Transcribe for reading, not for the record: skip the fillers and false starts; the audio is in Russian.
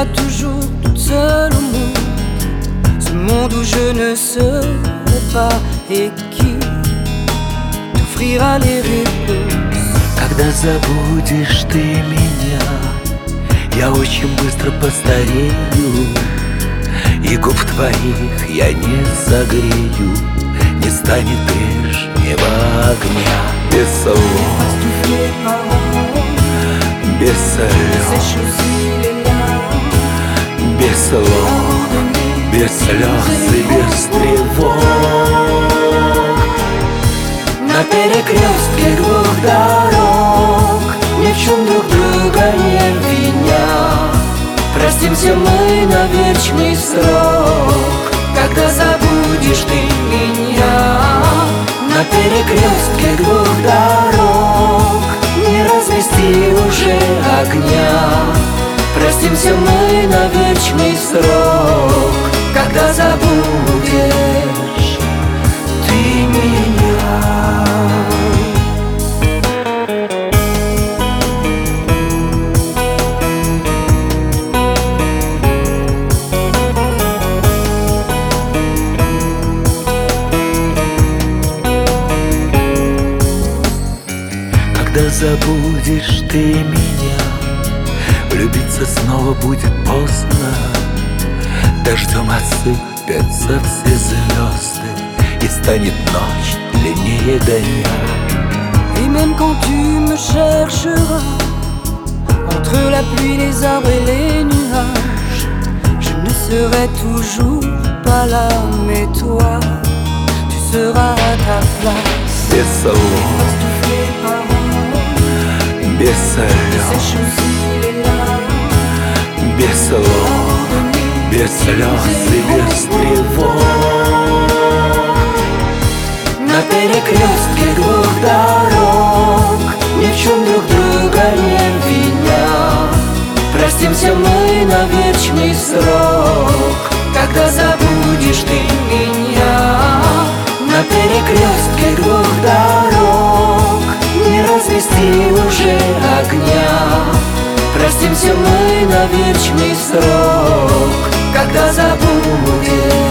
seras toujours toute seule au monde, ce monde où je ne serai pas et qui t'offrira les réponses. Когда забудешь ты меня, я очень быстро постарею, и губ твоих я не согрею, не станет прежнего огня. Без слов, без слез, без слов, без слез и без тревог. На перекрестке двух дорог, ни в чем друг друга не виня, простимся мы на вечный срок. Когда забудешь ты меня, на перекрестке двух дорог не развести уже огня, простимся мы на вечный срок. Когда забудешь ты меня. Когда забудешь ты меня, влюбиться снова будет поздно. Дождем осыпятся все звезды, и станет ночь длиннее дня. Et même quand tu me chercheras entre la pluie, les arbres et les nuages, je ne serai toujours pas là, mais toi, tu seras à ta place. Без слов, без слез, без слов, без слез и без тревог. На перекрестке двух дорог, ни в чем друг друга не виня, простимся мы на вечный срок. Когда забудешь ты меня, на перекрестке двух дорог не развести уже огня, простимся мы на вечный срок. Когда забудешь